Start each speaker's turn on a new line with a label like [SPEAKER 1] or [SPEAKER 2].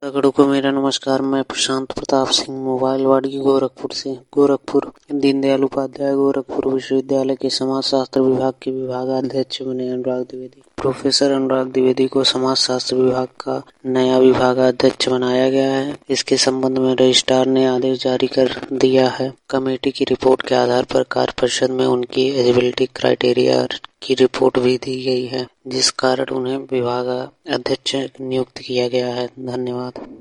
[SPEAKER 1] सगड़ों को मेरा नमस्कार। मैं प्रशांत प्रताप सिंह मोबाइलवाड़ी गोरखपुर से। गोरखपुर दीनदयाल उपाध्याय गोरखपुर विश्वविद्यालय के समाज शास्त्र विभाग के विभागाध्यक्ष बने अनुराग द्विवेदी। प्रोफेसर अनुराग द्विवेदी को समाज शास्त्र विभाग का नया विभागाध्यक्ष बनाया गया है। इसके संबंध में रजिस्ट्रार ने आदेश जारी कर दिया है। कमेटी की रिपोर्ट के आधार पर कार्य परिषद में उनकी एलिजिबिलिटी क्राइटेरिया की रिपोर्ट भी दी गई है, जिस कारण उन्हें विभागाध्यक्ष नियुक्त किया गया है। धन्यवाद।